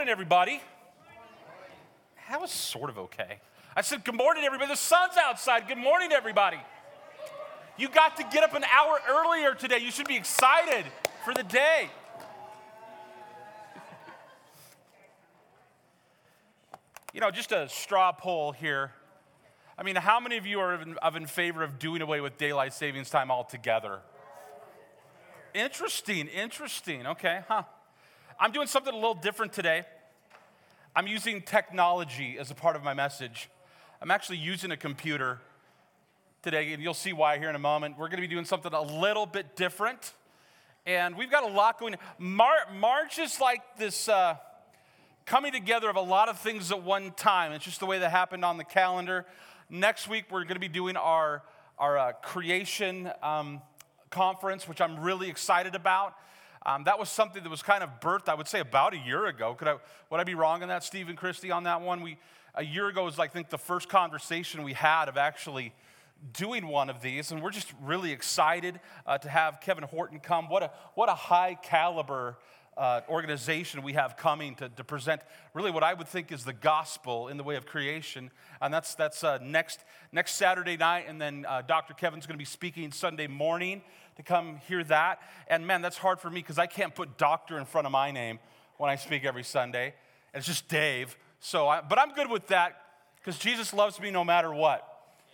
Everybody. That was sort of okay. I said, good morning, everybody. The sun's outside. Good morning, everybody. You got to get up an hour earlier today. You should be excited for the day. Just a straw poll here. I mean, how many of you are in favor of doing away with daylight savings time altogether? Interesting. Okay, I'm doing something a little different today. I'm using technology as a part of my message. I'm actually using a computer today, and you'll see why here in a moment. We're going to be doing something a little bit different, and we've got a lot going on. March is like this coming together of a lot of things at one time. It's just the way that happened on the calendar. Next week, we're going to be doing our creation conference, which I'm really excited about. That was something that was kind of birthed, I would say, about a year ago. Would I be wrong on that, Steve and Christy, on that one? A year ago was, I think, the first conversation we had of actually doing one of these, and we're just really excited to have Kevin Horton come. What a high caliber organization we have coming to present really what I would think is the gospel in the way of creation, and that's next Saturday night, and then Dr. Kevin's going to be speaking Sunday morning to come hear that. And man, that's hard for me because I can't put doctor in front of my name when I speak every Sunday. It's just Dave. But I'm good with that because Jesus loves me no matter what.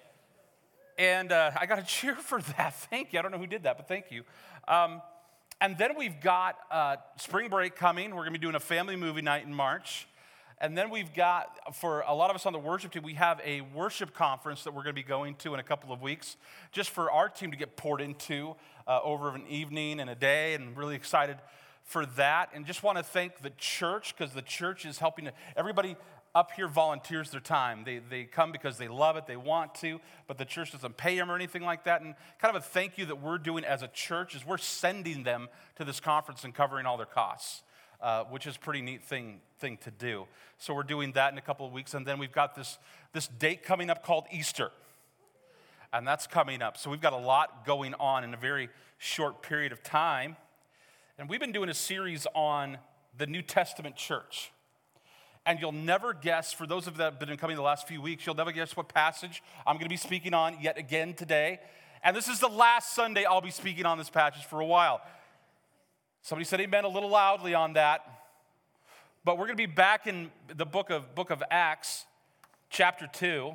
And I got a cheer for that. Thank you. I don't know who did that, but thank you. And then we've got spring break coming. We're going to be doing a family movie night in March. And then we've got, for a lot of us on the worship team, we have a worship conference that we're going to be going to in a couple of weeks, just for our team to get poured into over an evening and a day, and really excited for that. And just want to thank the church, because the church is helping. Everybody up here volunteers their time. They come because they love it, they want to, but the church doesn't pay them or anything like that. And kind of a thank you that we're doing as a church is we're sending them to this conference and covering all their costs. Which is a pretty neat thing to do. So we're doing that in a couple of weeks, and then we've got this date coming up called Easter, and that's coming up. So we've got a lot going on in a very short period of time, and we've been doing a series on the New Testament church. And you'll never guess, for those of you that have been coming the last few weeks, you'll never guess what passage I'm going to be speaking on yet again today. And this is the last Sunday I'll be speaking on this passage for a while. Somebody said amen a little loudly on that. But we're going to be back in the book of Acts, chapter 2.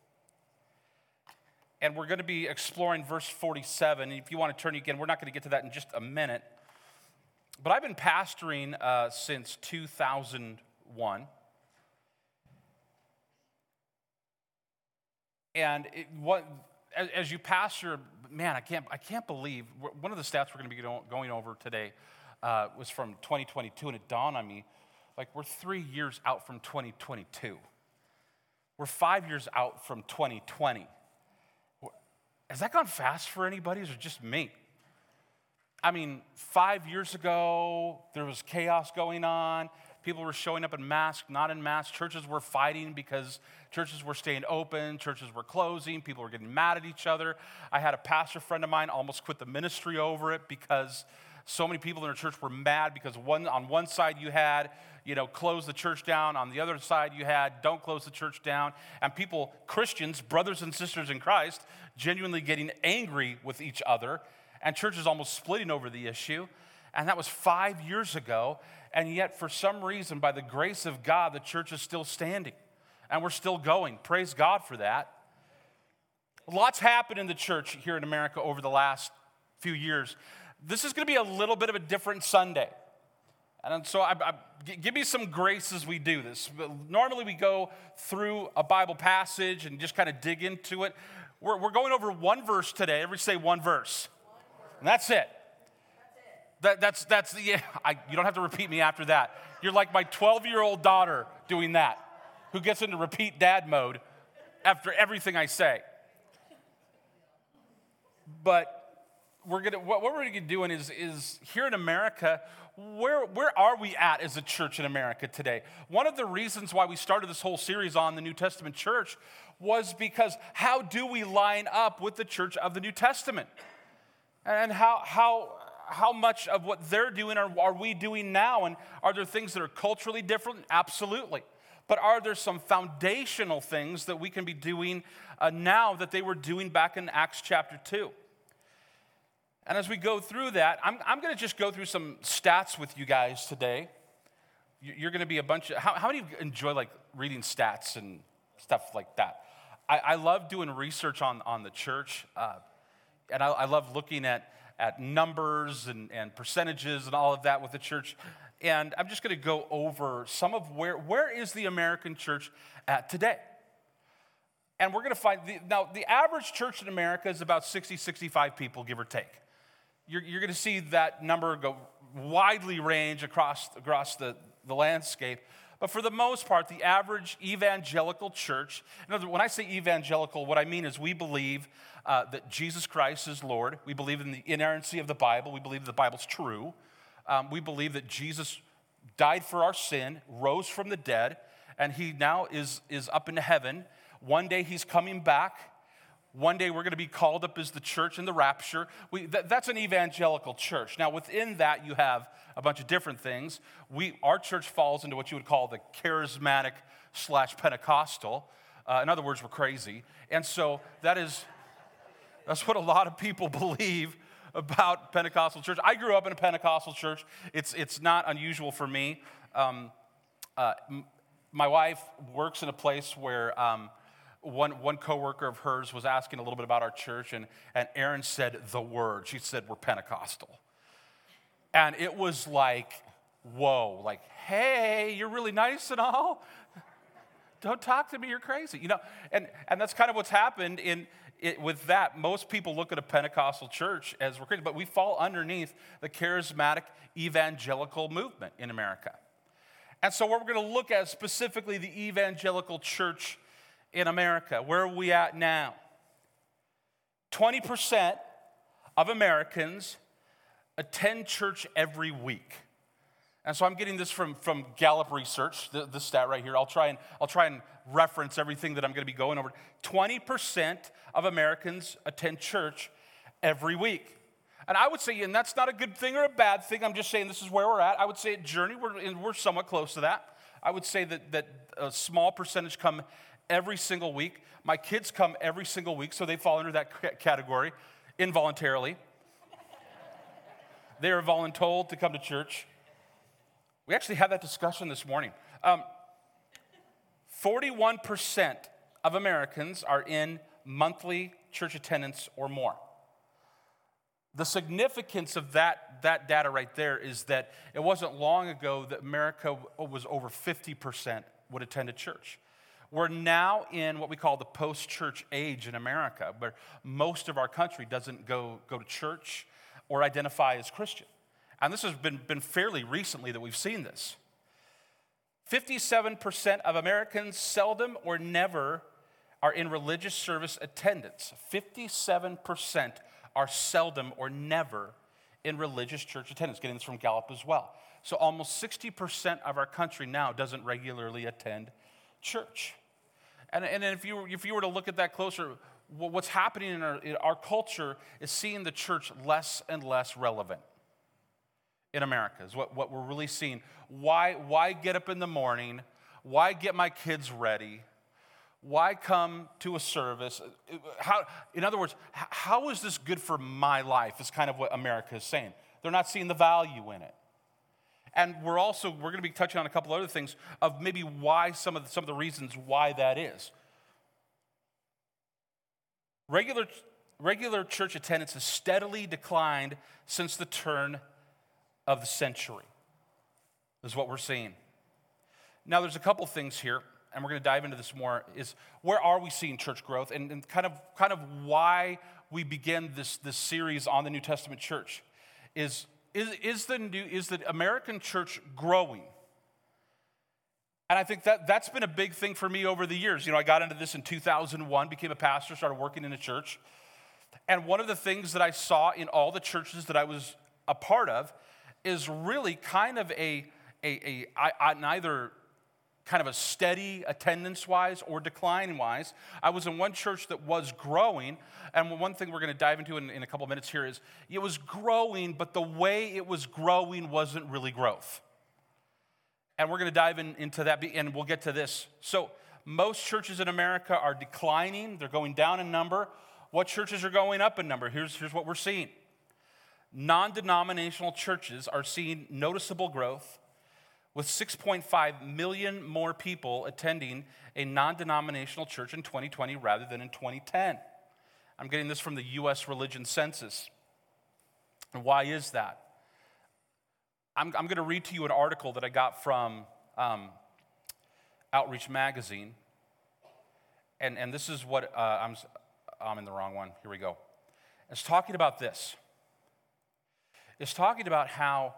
And we're going to be exploring verse 47. And if you want to turn again, we're not going to get to that in just a minute. But I've been pastoring since 2001. And as you pastor, man, I can't believe, one of the stats we're going to be going over today was from 2022, and it dawned on me, like, we're 3 years out from 2022. We're 5 years out from 2020. Has that gone fast for anybody, or is it just me? I mean, 5 years ago, there was chaos going on. People were showing up in masks, not in masks. Churches were fighting because churches were staying open. Churches were closing. People were getting mad at each other. I had a pastor friend of mine almost quit the ministry over it because so many people in our church were mad because on one side you had, close the church down. On the other side you had, don't close the church down. And people, Christians, brothers and sisters in Christ, genuinely getting angry with each other. And churches almost splitting over the issue. And that was 5 years ago. And yet, for some reason, by the grace of God, the church is still standing. And we're still going. Praise God for that. Lots happened in the church here in America over the last few years. This is going to be a little bit of a different Sunday. And so give me some grace as we do this. Normally, we go through a Bible passage and just kind of dig into it. We're going over one verse today. Everybody say one verse. And that's it. You don't have to repeat me after that. You're like my 12-year-old daughter doing that, who gets into repeat dad mode after everything I say. But what we're going to be doing is here in America, where are we at as a church in America today? One of the reasons why we started this whole series on the New Testament church was because how do we line up with the church of the New Testament? And how how much of what they're doing are we doing now? And are there things that are culturally different? Absolutely. But are there some foundational things that we can be doing now that they were doing back in Acts chapter 2? And as we go through that, I'm going to just go through some stats with you guys today. You're going to be a bunch of, how many of you enjoy like reading stats and stuff like that? I love doing research on the church, and I love looking at numbers and percentages and all of that with the church. And I'm just going to go over some of where is the American church at today. And we're going to find, the average church in America is about 60, 65 people, give or take. You're going to see that number go widely range across the landscape. But for the most part, the average evangelical church, in other words, when I say evangelical, what I mean is we believe that Jesus Christ is Lord. We believe in the inerrancy of the Bible. We believe the Bible's true. We believe that Jesus died for our sin, rose from the dead, and he now is up into heaven. One day he's coming back. One day we're going to be called up as the church in the rapture. That's an evangelical church. Now within that you have a bunch of different things. Our church falls into what you would call the charismatic / Pentecostal. In other words, we're crazy. And so that's what a lot of people believe about Pentecostal church. I grew up in a Pentecostal church. It's not unusual for me. My wife works in a place where one coworker of hers was asking a little bit about our church, and Erin said the word. She said, we're Pentecostal. And it was like, whoa, like, hey, you're really nice and all. Don't talk to me, you're crazy. You know, and that's kind of what's happened with that. Most people look at a Pentecostal church as we're crazy, but we fall underneath the charismatic evangelical movement in America. And so what we're going to look at is specifically the evangelical church in America. Where are we at now? 20% of Americans attend church every week. And so I'm getting this from Gallup Research, the stat right here. I'll try and reference everything that I'm going to be going over. 20% of Americans attend church every week. And I would say, and that's not a good thing or a bad thing, I'm just saying this is where we're at. I would say at Journey, we're somewhat close to that. I would say that a small percentage come every single week. My kids come every single week, so they fall under that category involuntarily. They are voluntold to come to church. We actually had that discussion this morning. 41% of Americans are in monthly church attendance or more. The significance of that data right there is that it wasn't long ago that America was over 50% would attend a church. We're now in what we call the post-church age in America, where most of our country doesn't go to church or identify as Christian. And this has been fairly recently that we've seen this. 57% of Americans seldom or never are in religious service attendance. 57% are seldom or never in religious church attendance. Getting this from Gallup as well. So almost 60% of our country now doesn't regularly attend church. And if you were to look at that closer, what's happening in our culture is seeing the church less and less relevant in America, is what we're really seeing. Why get up in the morning? Why get my kids ready? Why come to a service? In other words, how is this good for my life is kind of what America is saying. They're not seeing the value in it. And we're going to be touching on a couple other things of maybe why some of the reasons why that is. Regular church attendance has steadily declined since the turn of the century, is what we're seeing. Now, there's a couple things here, and we're going to dive into this more, is where are we seeing church growth, and kind of why we begin this series on the New Testament church. Is the American church growing? And I think that's been a big thing for me over the years. You know, I got into this in 2001, became a pastor, started working in a church. And one of the things that I saw in all the churches that I was a part of is really kind of an either kind of a steady attendance-wise or decline-wise. I was in one church that was growing, and one thing we're going to dive into in a couple minutes here is it was growing, but the way it was growing wasn't really growth. And we're going to dive into that, and we'll get to this. So most churches in America are declining. They're going down in number. What churches are going up in number? Here's what we're seeing. Non-denominational churches are seeing noticeable growth, with 6.5 million more people attending a non-denominational church in 2020 rather than in 2010. I'm getting this from the U.S. Religion Census. And why is that? I'm going to read to you an article that I got from Outreach Magazine. And this is what, I'm in the wrong one. Here we go. It's talking about this. It's talking about how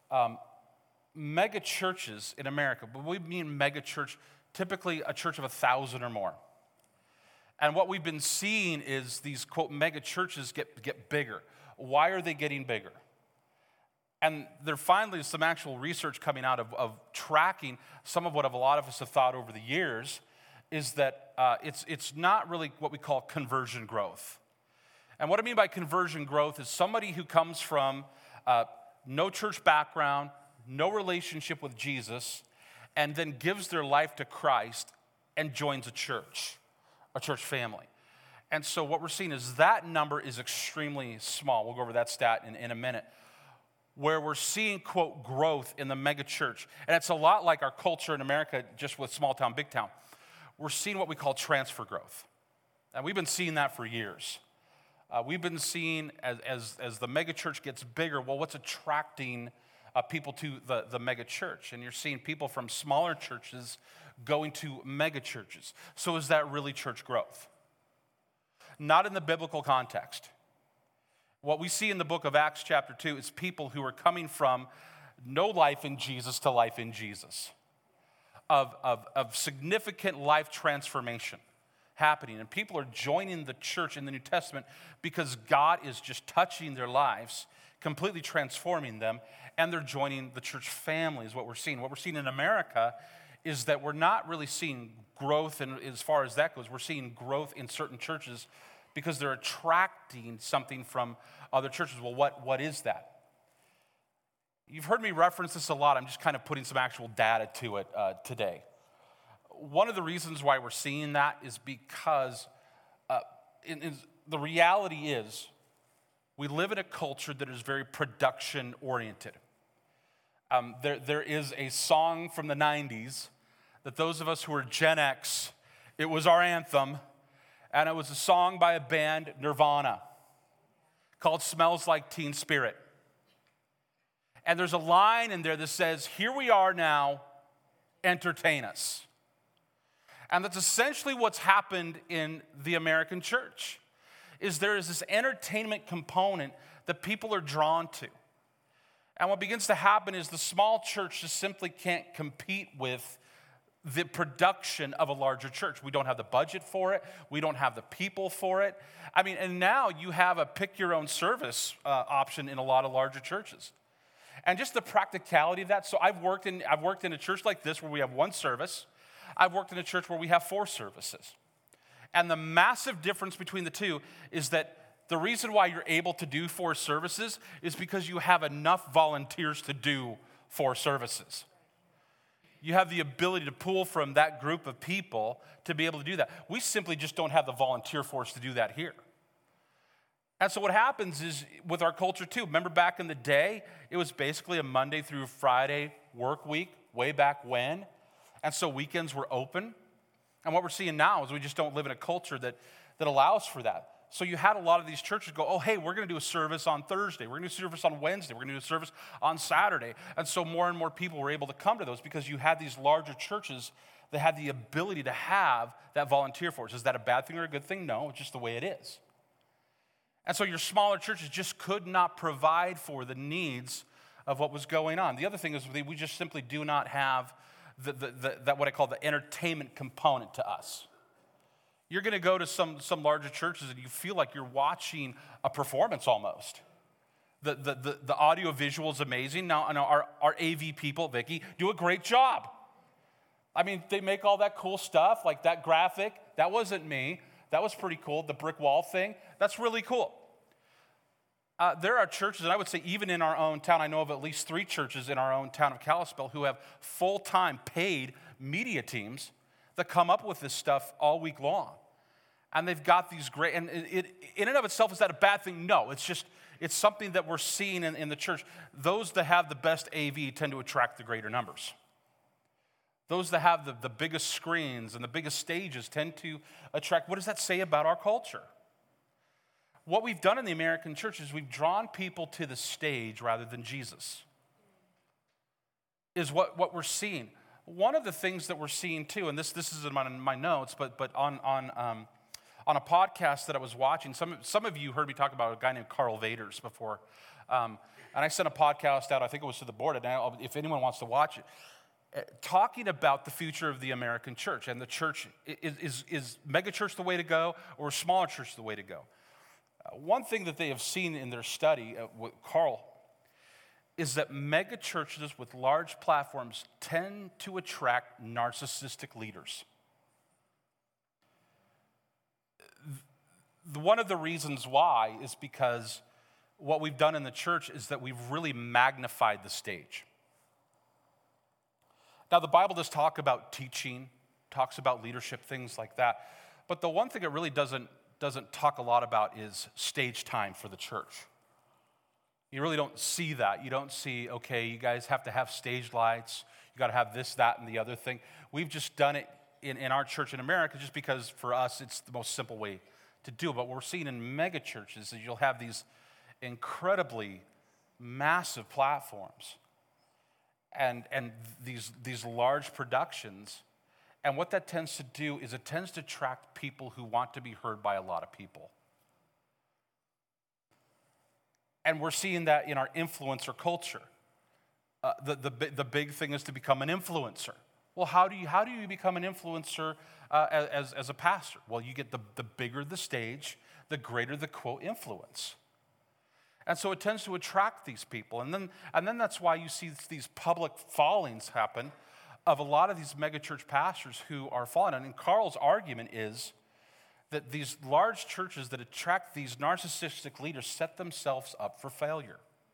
mega churches in America, but we mean mega church, typically a church of 1,000 or more. And what we've been seeing is these, quote, mega churches get bigger. Why are they getting bigger? And there finally is some actual research coming out of tracking some of what a lot of us have thought over the years is that it's not really what we call conversion growth. And what I mean by conversion growth is somebody who comes from no church background, no relationship with Jesus, and then gives their life to Christ and joins a church family. And so what we're seeing is that number is extremely small. We'll go over that stat in a minute. Where we're seeing, quote, growth in the mega church. And it's a lot like our culture in America, just with small town, big town. We're seeing what we call transfer growth. And we've been seeing that for years. We've been seeing as the mega church gets bigger, well, what's attracting people to the mega church? And you're seeing people from smaller churches going to mega churches. So is that really church growth? Not in the biblical context. What we see in the book of Acts chapter 2 is people who are coming from no life in Jesus to life in Jesus, of significant life transformation happening. And people are joining the church in the New Testament because God is just touching their lives, completely transforming them, and they're joining the church family is what we're seeing. What we're seeing in America is that we're not really seeing growth, and as far as that goes, we're seeing growth in certain churches because they're attracting something from other churches. Well, what is that? You've heard me reference this a lot. I'm just kind of putting some actual data to it today. One of the reasons why we're seeing that is because the reality is we live in a culture that is very production-oriented. There is a song from the 90s that those of us who are Gen X, it was our anthem, and it was a song by a band, Nirvana, called Smells Like Teen Spirit. And there's a line in there that says, "Here we are now, entertain us." And that's essentially what's happened in the American church, is there is this entertainment component that people are drawn to. And what begins to happen is the small church just simply can't compete with the production of a larger church. We don't have the budget for it. We don't have the people for it. I mean, and now you have a pick-your-own-service option in a lot of larger churches. And just the practicality of that. So I've worked in a church like this where we have one service. I've worked in a church where we have 4 services. And the massive difference between the two is that the reason why you're able to do 4 services is because you have enough volunteers to do 4 services. You have the ability to pull from that group of people to be able to do that. We simply just don't have the volunteer force to do that here. And so what happens is with our culture too, remember back in the day, it was basically a Monday through Friday work week, way back when. And so weekends were open. And what we're seeing now is we just don't live in a culture that allows for that. So you had a lot of these churches go, oh, hey, we're going to do a service on Thursday. We're going to do a service on Wednesday. We're going to do a service on Saturday. And so more and more people were able to come to those because you had these larger churches that had the ability to have that volunteer force. Is that a bad thing or a good thing? No, it's just the way it is. And so your smaller churches just could not provide for the needs of what was going on. The other thing is we just simply do not have that what I call the entertainment component to us. You're going to go to some larger churches and you feel like you're watching a performance almost. The audio visual is amazing. Now our AV people, Vicky, do a great job. I mean, they make all that cool stuff, like that graphic. That wasn't me. That was pretty cool. The brick wall thing, that's really cool. There are churches, and I would say even in our own town, I know of at least 3 churches in our own town of Kalispell who have full-time paid media teams that come up with this stuff all week long. And they've got these great, and it in and of itself, is that a bad thing? No, it's something that we're seeing in the church. Those that have the best AV tend to attract the greater numbers. Those that have the biggest screens and the biggest stages tend to attract. What does that say about our culture? What we've done in the American church is we've drawn people to the stage rather than Jesus, is what we're seeing. One of the things that we're seeing too, and this is in my notes, but on a podcast that I was watching, some of you heard me talk about a guy named Carl Vaders before, and I sent a podcast out, I think it was to the board, and if anyone wants to watch it, talking about the future of the American church, and the church, is mega church the way to go, or smaller church the way to go? One thing that they have seen in their study with Carl is that mega churches with large platforms tend to attract narcissistic leaders. One of the reasons why is because what we've done in the church is that we've really magnified the stage. Now, the Bible does talk about teaching, talks about leadership, things like that. But the one thing it really doesn't talk a lot about is stage time for the church. You really don't see that. You don't see, okay, you guys have to have stage lights. You got to have this, that, and the other thing. We've just done it in our church in America just because for us it's the most simple way to do it. But what we're seeing in mega churches is you'll have these incredibly massive platforms and these large productions. And what that tends to do is it tends to attract people who want to be heard by a lot of people. And we're seeing that in our influencer culture. The big thing is to become an influencer. Well, how do you become an influencer as a pastor? Well, you get the bigger the stage, the greater the quote influence. And so it tends to attract these people. And then that's why you see these public fallings happen of a lot of these megachurch pastors who are falling. And Carl's argument is that these large churches that attract these narcissistic leaders set themselves up for failure.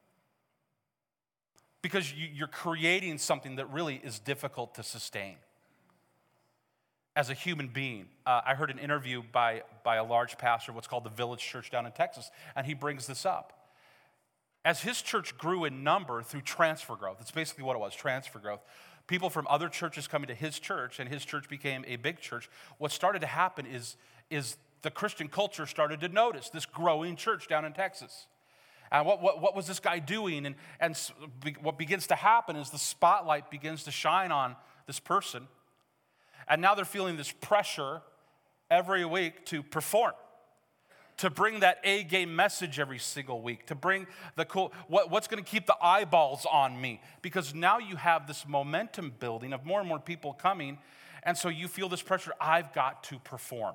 Because you're creating something that really is difficult to sustain as a human being. I heard an interview by a large pastor, what's called the Village Church down in Texas, and he brings this up. As his church grew in number through transfer growth, that's basically what it was, transfer growth. People from other churches coming to his church, and his church became a big church. What started to happen is the Christian culture started to notice this growing church down in Texas. And what was this guy doing? And what begins to happen is the spotlight begins to shine on this person. And now they're feeling this pressure every week to perform, to bring that A-game message every single week, to bring the cool, what's going to keep the eyeballs on me? Because now you have this momentum building of more and more people coming, and so you feel this pressure, I've got to perform.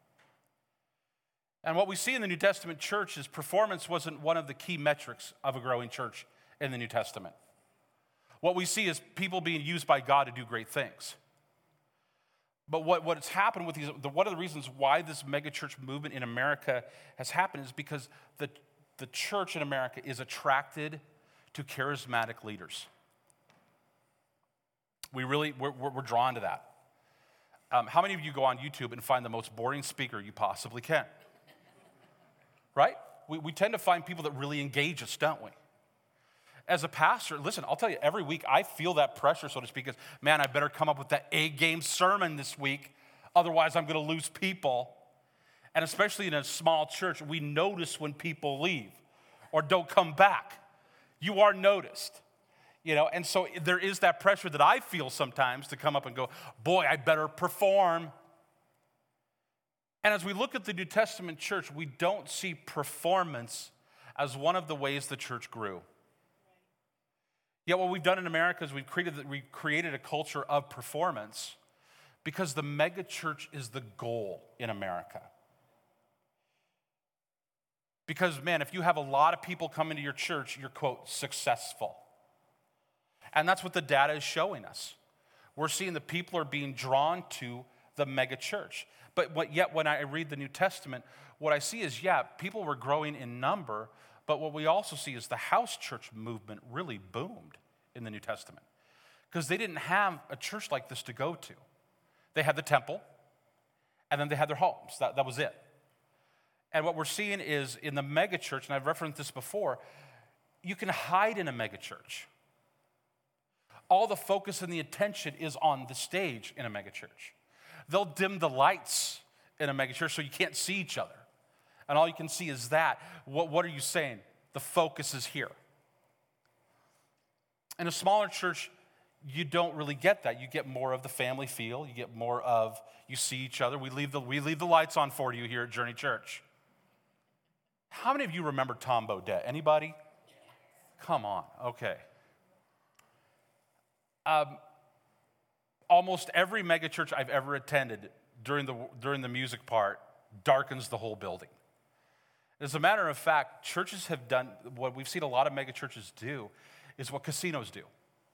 And what we see in the New Testament church is performance wasn't one of the key metrics of a growing church in the New Testament. What we see is people being used by God to do great things. But what's happened with one of the reasons why this megachurch movement in America has happened is because the church in America is attracted to charismatic leaders. We're drawn to that. How many of you go on YouTube and find the most boring speaker you possibly can? Right? We tend to find people that really engage us, don't we? As a pastor, listen, I'll tell you, every week I feel that pressure, so to speak, is, man, I better come up with that A-game sermon this week, otherwise I'm going to lose people. And especially in a small church, we notice when people leave or don't come back. You are noticed. And so there is that pressure that I feel sometimes to come up and go, boy, I better perform. And as we look at the New Testament church, we don't see performance as one of the ways the church grew. Yet what we've done in America is we've created a culture of performance because the mega church is the goal in America. Because, man, if you have a lot of people coming to your church, you're, quote, successful. And that's what the data is showing us. We're seeing the people are being drawn to the mega church. But yet when I read the New Testament, what I see is, people were growing in number, but what we also see is the house church movement really boomed in the New Testament because they didn't have a church like this to go to. They had the temple, and then they had their homes. That was it. And what we're seeing is in the mega church, and I've referenced this before, you can hide in a mega church. All the focus and the attention is on the stage in a mega church. They'll dim the lights in a mega church so you can't see each other. And all you can see is that. What are you saying? The focus is here. In a smaller church, you don't really get that. You get more of the family feel. You get more of, you see each other. We leave the lights on for you here at Journey Church. How many of you remember Tom Bodett? Anybody? Come on. Okay. Almost every megachurch I've ever attended during the music part darkens the whole building. As a matter of fact, churches have done what we've seen a lot of megachurches do is what casinos do.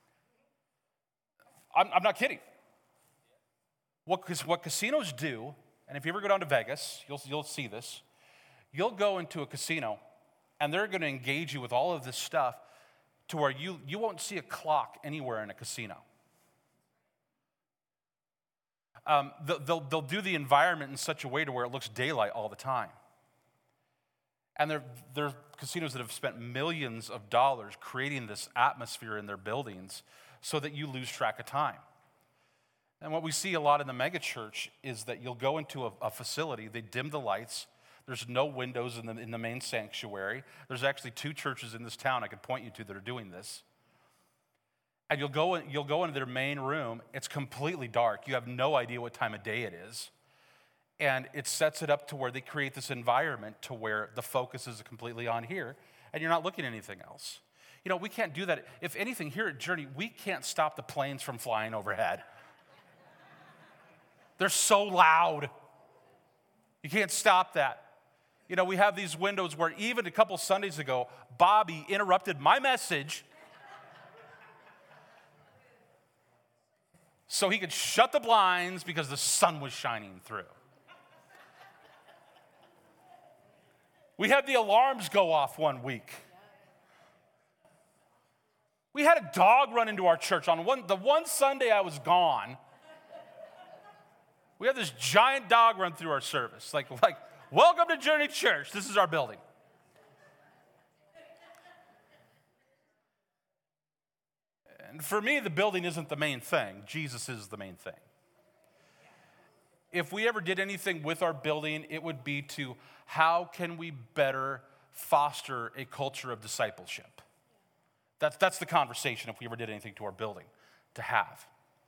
I'm not kidding. What casinos do, and if you ever go down to Vegas, you'll see this. You'll go into a casino, and they're going to engage you with all of this stuff to where you won't see a clock anywhere in a casino. They'll do the environment in such a way to where it looks daylight all the time. And there are casinos that have spent millions of dollars creating this atmosphere in their buildings so that you lose track of time. And what we see a lot in the megachurch is that you'll go into a facility, they dim the lights, there's no windows in the main sanctuary. There's actually 2 churches in this town I could point you to that are doing this. And you'll go into their main room, it's completely dark. You have no idea what time of day it is. And it sets it up to where they create this environment to where the focus is completely on here, and you're not looking at anything else. You know, we can't do that. If anything, here at Journey, we can't stop the planes from flying overhead. They're so loud. You can't stop that. You know, we have these windows where even a couple Sundays ago, Bobby interrupted my message so he could shut the blinds because the sun was shining through. We had the alarms go off one week. We had a dog run into our church on the one Sunday I was gone. We had this giant dog run through our service. Like, welcome to Journey Church. This is our building. And for me, the building isn't the main thing. Jesus is the main thing. If we ever did anything with our building, it would be to how can we better foster a culture of discipleship? That's the conversation if we ever did anything to our building to have.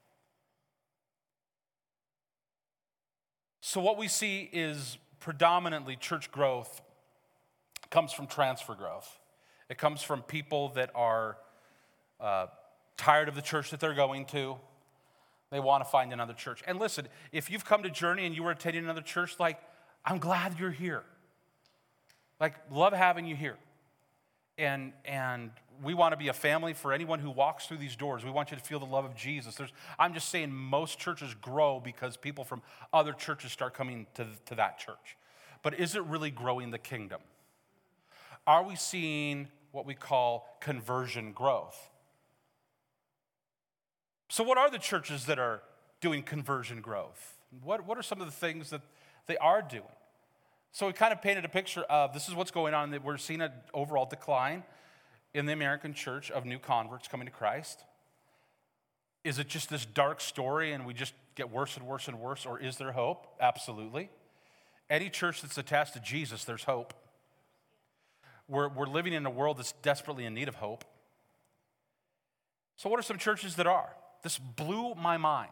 So what we see is predominantly church growth comes from transfer growth. It comes from people that are tired of the church that they're going to. They want to find another church. And listen, if you've come to Journey and you were attending another church, I'm glad you're here. Love having you here. And we want to be a family for anyone who walks through these doors. We want you to feel the love of Jesus. I'm just saying most churches grow because people from other churches start coming to that church. But is it really growing the kingdom? Are we seeing what we call conversion growth? So what are the churches that are doing conversion growth? What are some of the things that they are doing? So we kind of painted a picture of this is what's going on, that we're seeing an overall decline in the American church of new converts coming to Christ. Is it just this dark story and we just get worse and worse and worse, or is there hope? Absolutely. Any church that's attached to Jesus, there's hope. We're living in a world that's desperately in need of hope. So what are some churches that are? This blew my mind.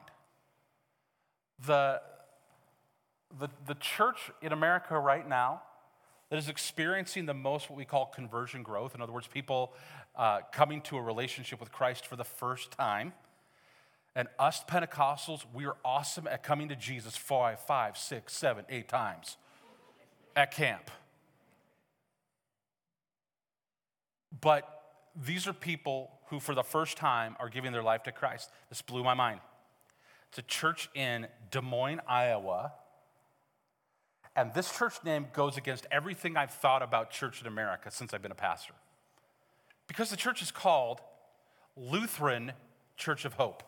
The church in America right now that is experiencing the most what we call conversion growth, in other words, people coming to a relationship with Christ for the first time. And us Pentecostals, we are awesome at coming to Jesus 5, 6, 7, 8 times at camp. But these are people who for the first time are giving their life to Christ. This blew my mind. It's a church in Des Moines, Iowa. And this church name goes against everything I've thought about church in America since I've been a pastor. Because the church is called Lutheran Church of Hope.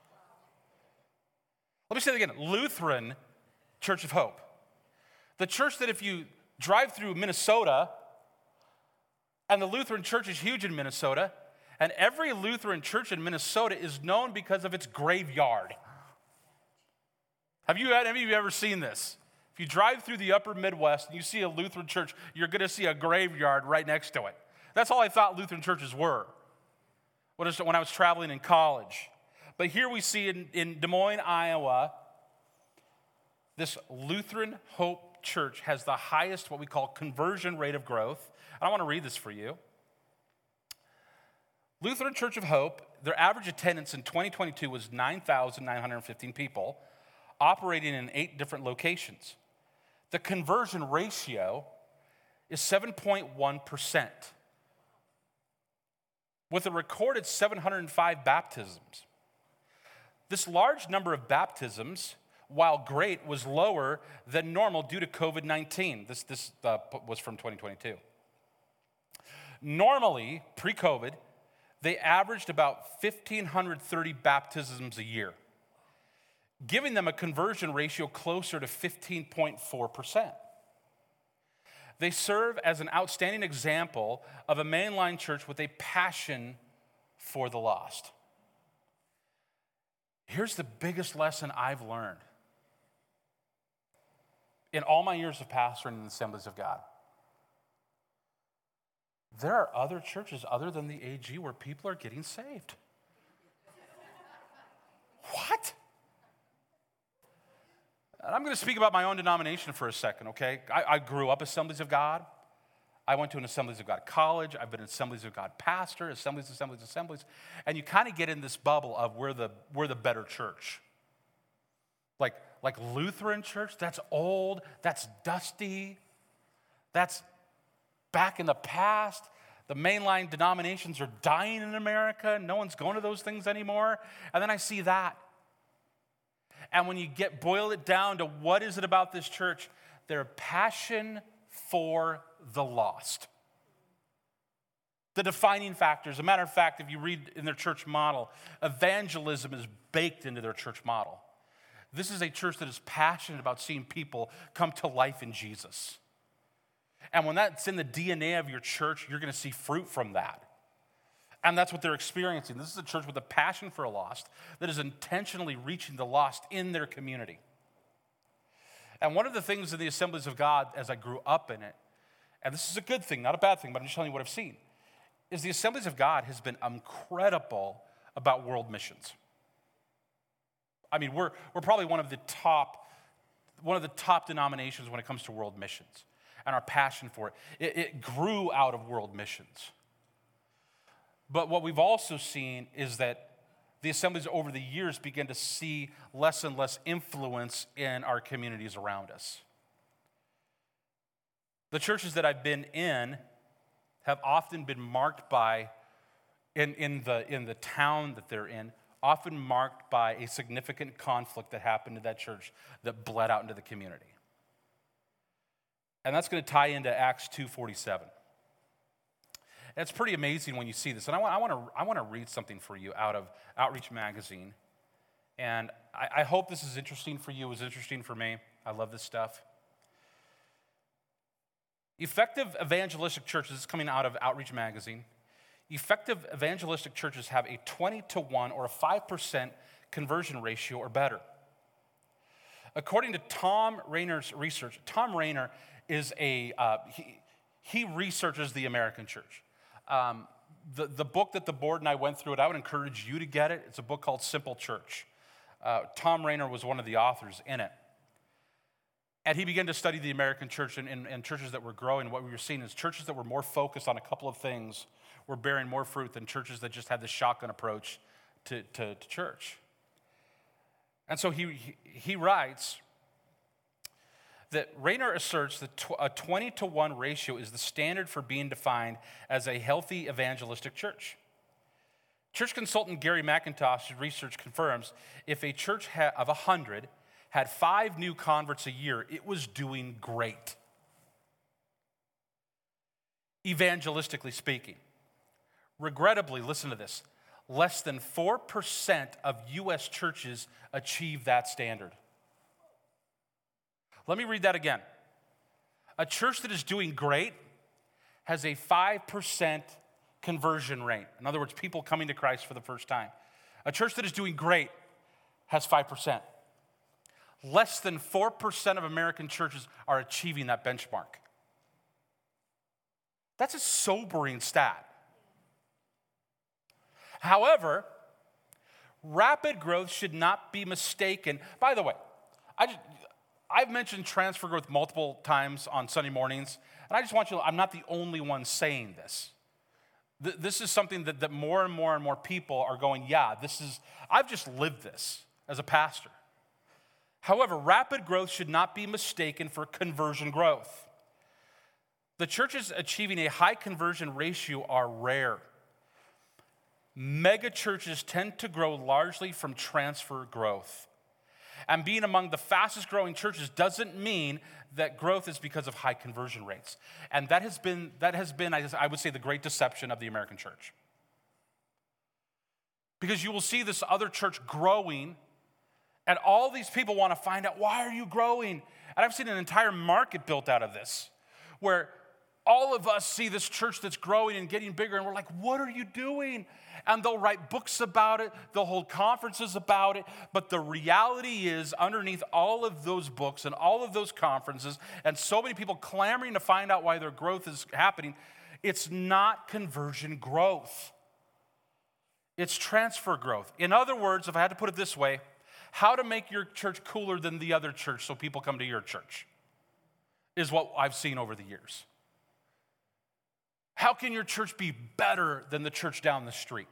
Let me say it again, Lutheran Church of Hope. The church that if you drive through Minnesota, and the Lutheran church is huge in Minnesota, and every Lutheran church in Minnesota is known because of its graveyard. Have you ever seen this? If you drive through the upper Midwest and you see a Lutheran church, you're going to see a graveyard right next to it. That's all I thought Lutheran churches were when I was traveling in college. But here we see in Des Moines, Iowa, this Lutheran Hope Church has the highest, what we call, conversion rate of growth. And I want to read this for you. Lutheran Church of Hope, their average attendance in 2022 was 9,915 people, operating in 8 different locations. The conversion ratio is 7.1%, with a recorded 705 baptisms. This large number of baptisms, while great, was lower than normal due to COVID-19. This was from 2022. Normally, pre-COVID, they averaged about 1,530 baptisms a year, giving them a conversion ratio closer to 15.4%. They serve as an outstanding example of a mainline church with a passion for the lost. Here's the biggest lesson I've learned in all my years of pastoring in the Assemblies of God. There are other churches other than the AG where people are getting saved. What? And I'm going to speak about my own denomination for a second, okay? I grew up Assemblies of God. I went to an Assemblies of God college. I've been an Assemblies of God pastor, Assemblies. And you kind of get in this bubble of we're the better church. Like Lutheran church, that's old, that's dusty, that's back in the past. The mainline denominations are dying in America. No one's going to those things anymore. And then I see that. And when you boil it down to what is it about this church, their passion for the lost. The defining factors. As a matter of fact, if you read in their church model, evangelism is baked into their church model. This is a church that is passionate about seeing people come to life in Jesus. And when that's in the DNA of your church, you're going to see fruit from that. And that's what they're experiencing. This is a church with a passion for a lost that is intentionally reaching the lost in their community. And one of the things in the Assemblies of God, as I grew up in it, and this is a good thing, not a bad thing, but I'm just telling you what I've seen, is the Assemblies of God has been incredible about world missions. I mean, we're probably one of the top denominations when it comes to world missions and our passion for it. It grew out of world missions. But what we've also seen is that the assemblies over the years begin to see less and less influence in our communities around us. The churches that I've been in have often been marked by, in the town that they're in, often marked by a significant conflict that happened to that church that bled out into the community. And that's going to tie into Acts 2:47. It's pretty amazing when you see this. And I want to read something for you out of Outreach Magazine. And I hope this is interesting for you. It was interesting for me. I love this stuff. Effective evangelistic churches, this is coming out of Outreach Magazine. Effective evangelistic churches have a 20-1 or a 5% conversion ratio or better. According to Tom Rainer's research, Tom Rainer is he researches the American church. The book that the board and I went through, I would encourage you to get it. It's a book called Simple Church. Tom Rainer was one of the authors in it. And he began to study the American church and churches that were growing. What we were seeing is churches that were more focused on a couple of things were bearing more fruit than churches that just had this shotgun approach to church. And so he writes that Rainer asserts that a 20-1 ratio is the standard for being defined as a healthy evangelistic church. Church consultant Gary McIntosh's research confirms if a church of 100 had 5 new converts a year, it was doing great. Evangelistically speaking. Regrettably, listen to this, less than 4% of U.S. churches achieve that standard. Let me read that again. A church that is doing great has a 5% conversion rate. In other words, people coming to Christ for the first time. A church that is doing great has 5%. Less than 4% of American churches are achieving that benchmark. That's a sobering stat. However, rapid growth should not be mistaken. By the way, I've mentioned transfer growth multiple times on Sunday mornings, and I just want you to know I'm not the only one saying this. This is something that more and more people are going, yeah, I've just lived this as a pastor. However, rapid growth should not be mistaken for conversion growth. The churches achieving a high conversion ratio are rare. Mega churches tend to grow largely from transfer growth. And being among the fastest growing churches doesn't mean that growth is because of high conversion rates. And that has been, I would say, the great deception of the American church. Because you will see this other church growing, and all these people want to find out, why are you growing? And I've seen an entire market built out of this, where all of us see this church that's growing and getting bigger, and we're like, what are you doing? And they'll write books about it, they'll hold conferences about it, but the reality is, underneath all of those books and all of those conferences, and so many people clamoring to find out why their growth is happening, it's not conversion growth. It's transfer growth. In other words, if I had to put it this way, how to make your church cooler than the other church so people come to your church is what I've seen over the years. How can your church be better than the church down the street?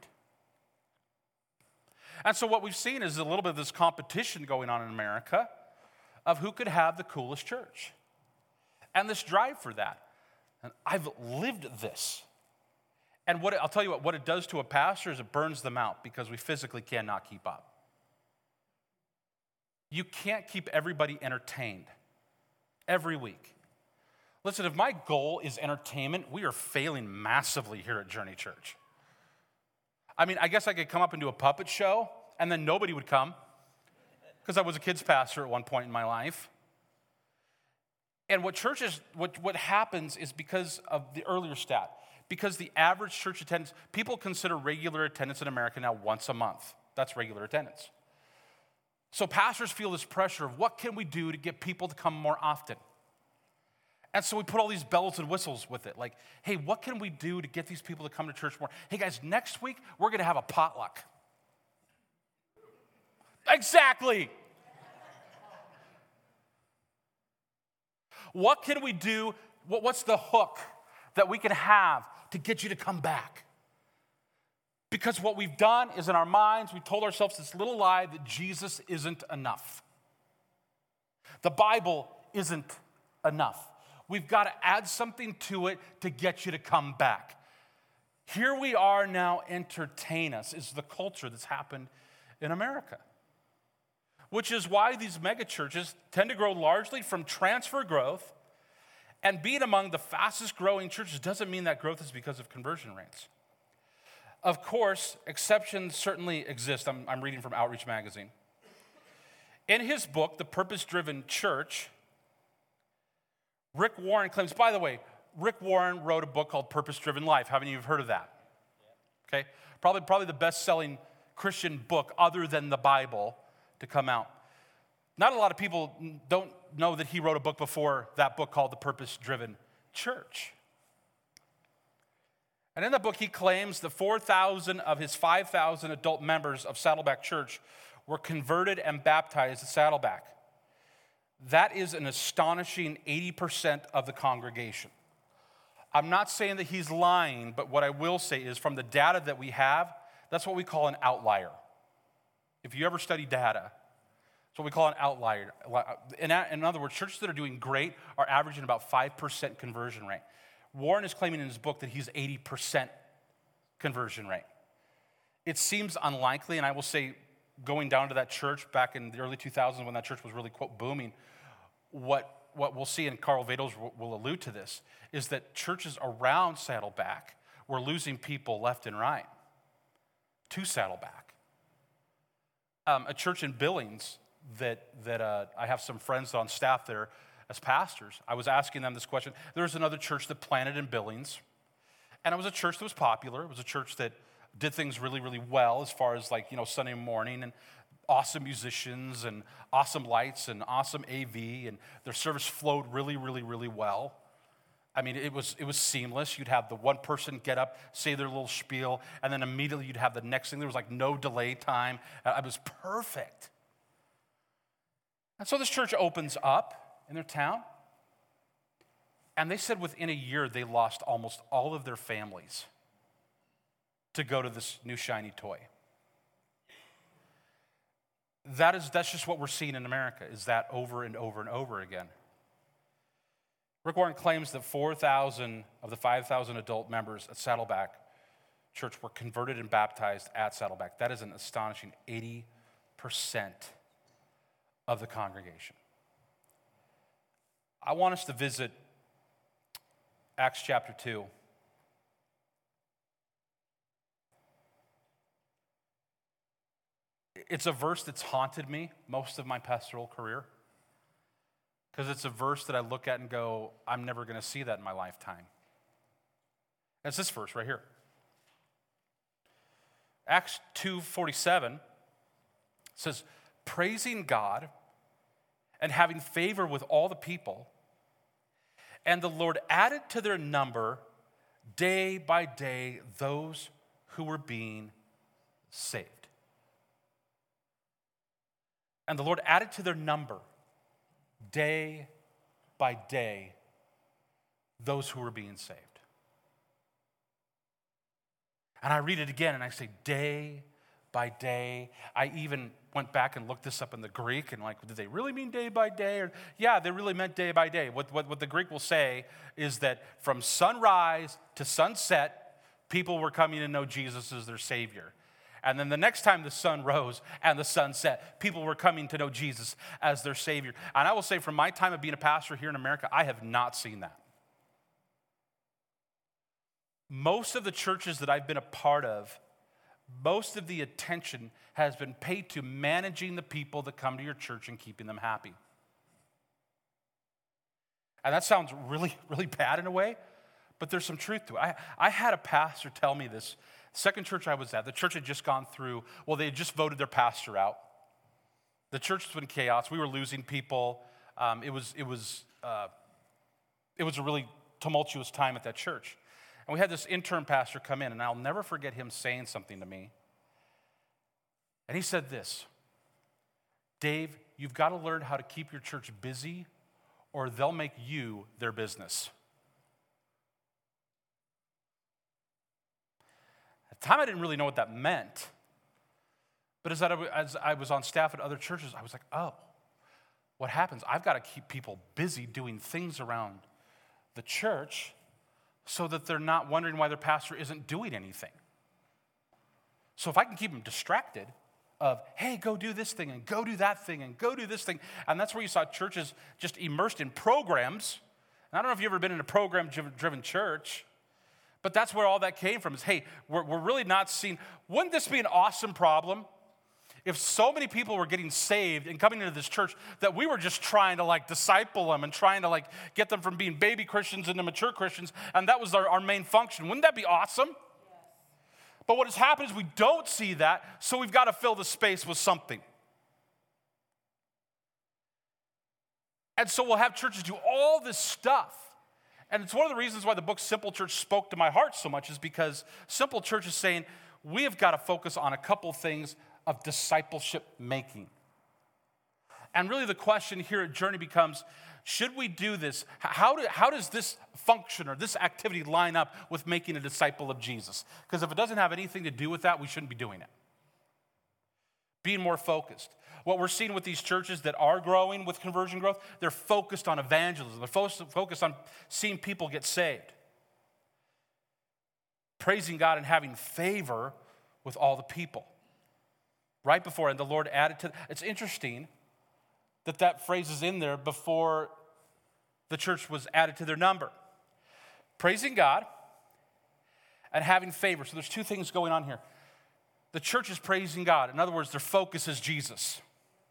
And so what we've seen is a little bit of this competition going on in America of who could have the coolest church. And this drive for that. And I've lived this. And I'll tell you what it does to a pastor is it burns them out because we physically cannot keep up. You can't keep everybody entertained every week. Listen, if my goal is entertainment, we are failing massively here at Journey Church. I mean, I guess I could come up and do a puppet show, and then nobody would come, because I was a kids pastor at one point in my life. And what happens is because of the earlier stat, because the average church attendance, people consider regular attendance in America now once a month. That's regular attendance. So pastors feel this pressure of what can we do to get people to come more often? And so we put all these bells and whistles with it. Like, hey, what can we do to get these people to come to church more? Hey, guys, next week, we're going to have a potluck. Exactly. What can we do? What's the hook that we can have to get you to come back? Because what we've done is in our minds, we told ourselves this little lie that Jesus isn't enough. The Bible isn't enough. We've got to add something to it to get you to come back. Here we are now, entertain us, is the culture that's happened in America. Which is why these megachurches tend to grow largely from transfer growth, and being among the fastest growing churches doesn't mean that growth is because of conversion rates. Of course, exceptions certainly exist. I'm reading from Outreach Magazine. In his book, The Purpose-Driven Church, Rick Warren claims, by the way, Rick Warren wrote a book called Purpose-Driven Life. Haven't you heard of that? Okay, probably the best-selling Christian book other than the Bible to come out. Not a lot of people don't know that he wrote a book before that book called The Purpose-Driven Church. And in the book, he claims that 4,000 of his 5,000 adult members of Saddleback Church were converted and baptized at Saddleback. That is an astonishing 80% of the congregation. I'm not saying that he's lying, but what I will say is from the data that we have, that's what we call an outlier. If you ever study data, it's what we call an outlier. In other words, churches that are doing great are averaging about 5% conversion rate. Warren is claiming in his book that he's 80% conversion rate. it seems unlikely, and I will say, going down to that church back in the early 2000s when that church was really, quote, booming, what we'll see, and Carl Vadels will allude to this, is that churches around Saddleback were losing people left and right to Saddleback. A church in Billings that I have some friends on staff there as pastors. I was asking them this question. There was another church that planted in Billings, and it was a church that was popular. It was a church that did things really, really well as far as Sunday morning and awesome musicians and awesome lights and awesome AV, and their service flowed really, really, really well. I mean, it was seamless. You'd have the one person get up, say their little spiel, and then immediately you'd have the next thing. There was no delay time. It was perfect. And so this church opens up in their town, and they said within a year they lost almost all of their families to go to this new shiny toy. That's just what we're seeing in America, is that over and over and over again. Rick Warren claims that 4,000 of the 5,000 adult members at Saddleback Church were converted and baptized at Saddleback. That is an astonishing 80% of the congregation. I want us to visit Acts chapter 2. It's a verse that's haunted me most of my pastoral career, because it's a verse that I look at and go, I'm never going to see that in my lifetime. It's this verse right here. Acts 2:47 says, praising God and having favor with all the people, and the Lord added to their number day by day those who were being saved. And the Lord added to their number day by day those who were being saved. And I read it again and I say, day by day. I even went back and looked this up in the Greek and did they really mean day by day? Or, yeah, they really meant day by day. What the Greek will say is that from sunrise to sunset, people were coming to know Jesus as their Savior. And then the next time the sun rose and the sun set, people were coming to know Jesus as their Savior. And I will say, from my time of being a pastor here in America, I have not seen that. Most of the churches that I've been a part of, most of the attention has been paid to managing the people that come to your church and keeping them happy. And that sounds really, really bad in a way, but there's some truth to it. I had a pastor tell me this. Second church I was at, the church had just gone through, they had just voted their pastor out. The church was in chaos. We were losing people. It was a really tumultuous time at that church. And we had this intern pastor come in, and I'll never forget him saying something to me. And he said this, Dave, you've got to learn how to keep your church busy, or they'll make you their business. At the time, I didn't really know what that meant. But as I was on staff at other churches, I was like, oh, what happens? I've got to keep people busy doing things around the church so that they're not wondering why their pastor isn't doing anything. So if I can keep them distracted of, hey, go do this thing and go do that thing and go do this thing. And that's where you saw churches just immersed in programs. And I don't know if you've ever been in a program-driven church, but that's where all that came from is, hey, we're really not seeing, wouldn't this be an awesome problem if so many people were getting saved and coming into this church that we were just trying to disciple them and trying to get them from being baby Christians into mature Christians, and that was our main function. Wouldn't that be awesome? Yes. But what has happened is we don't see that, so we've got to fill the space with something. And so we'll have churches do all this stuff. And it's one of the reasons why the book Simple Church spoke to my heart so much, is because Simple Church is saying we have got to focus on a couple things of discipleship making. And really the question here at Journey becomes, should we do this? How does this function or this activity line up with making a disciple of Jesus? Because if it doesn't have anything to do with that, we shouldn't be doing it. Being more focused. What we're seeing with these churches that are growing with conversion growth, they're focused on evangelism. They're focused on seeing people get saved. Praising God and having favor with all the people. Right before, and the Lord added to, it's interesting that phrase is in there before the church was added to their number. Praising God and having favor. So there's two things going on here. The church is praising God. In other words, their focus is Jesus.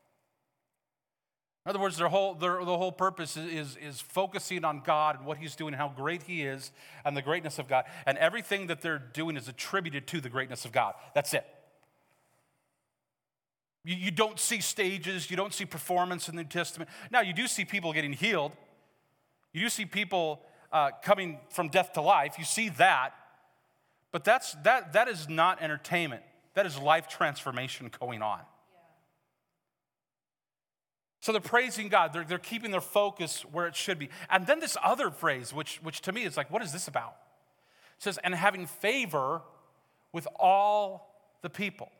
In other words, the whole purpose is focusing on God and what he's doing and how great he is and the greatness of God. And everything that they're doing is attributed to the greatness of God. That's it. You don't see stages. You don't see performance in the New Testament. Now, you do see people getting healed. You do see people coming from death to life. You see that. But that is not entertainment. That is life transformation going on. Yeah. So they're praising God. They're keeping their focus where it should be. And then this other phrase, which to me is like, what is this about? It says, and having favor with all the people.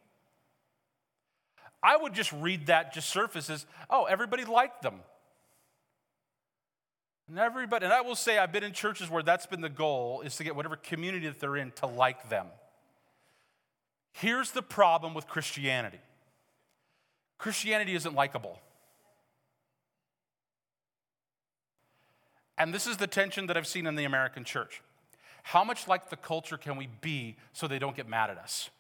I would just read that just surface as, oh, everybody liked them. And I will say I've been in churches where that's been the goal, is to get whatever community that they're in to like them. Here's the problem with Christianity. Christianity isn't likable. And this is the tension that I've seen in the American church. How much like the culture can we be so they don't get mad at us?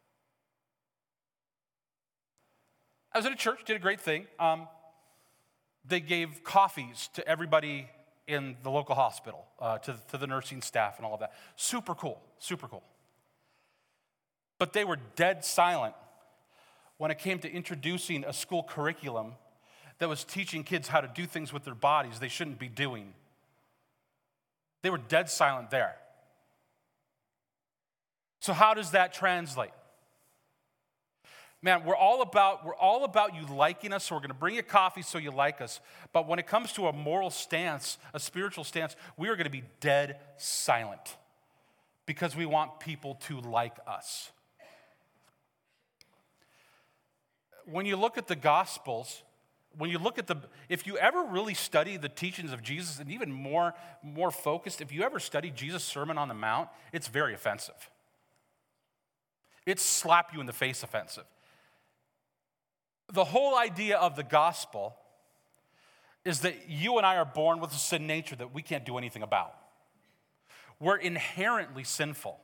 I was at a church, did a great thing. They gave coffees to everybody in the local hospital, to the nursing staff and all of that. Super cool, super cool. But they were dead silent when it came to introducing a school curriculum that was teaching kids how to do things with their bodies they shouldn't be doing. They were dead silent there. So how does that translate? Man, we're all about you liking us, so we're going to bring you coffee so you like us. But when it comes to a moral stance, a spiritual stance, we are going to be dead silent because we want people to like us. When you look at the Gospels, if you ever really study the teachings of Jesus, and even more focused, if you ever study Jesus' Sermon on the Mount, it's very offensive. It's slap you in the face offensive. The whole idea of the gospel is that you and I are born with a sin nature that we can't do anything about. We're inherently sinful.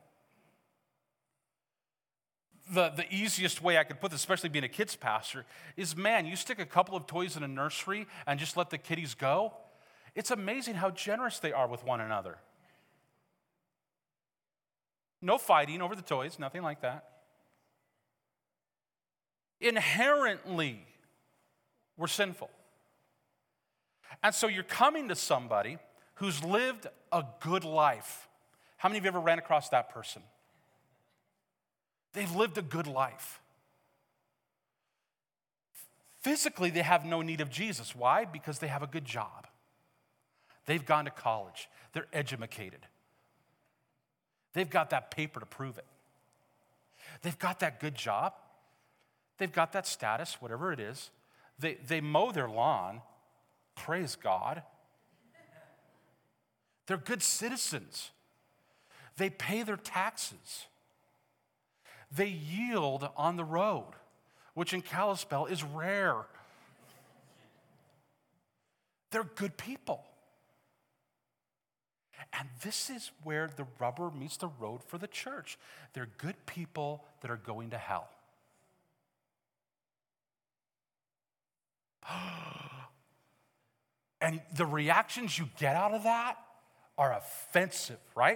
The easiest way I could put this, especially being a kids pastor, is, man, you stick a couple of toys in a nursery and just let the kiddies go. It's amazing how generous they are with one another. No fighting over the toys, nothing like that. Inherently, we're sinful. And so you're coming to somebody who's lived a good life. How many of you ever ran across that person? They've lived a good life. Physically, they have no need of Jesus. Why? Because they have a good job. They've gone to college. They're educated. They've got that paper to prove it. They've got that good job. They've got that status, whatever it is. They mow their lawn. Praise God. They're good citizens. They pay their taxes. They yield on the road, which in Kalispell is rare. They're good people. And this is where the rubber meets the road for the church. They're good people that are going to hell. And the reactions you get out of that are offensive, right?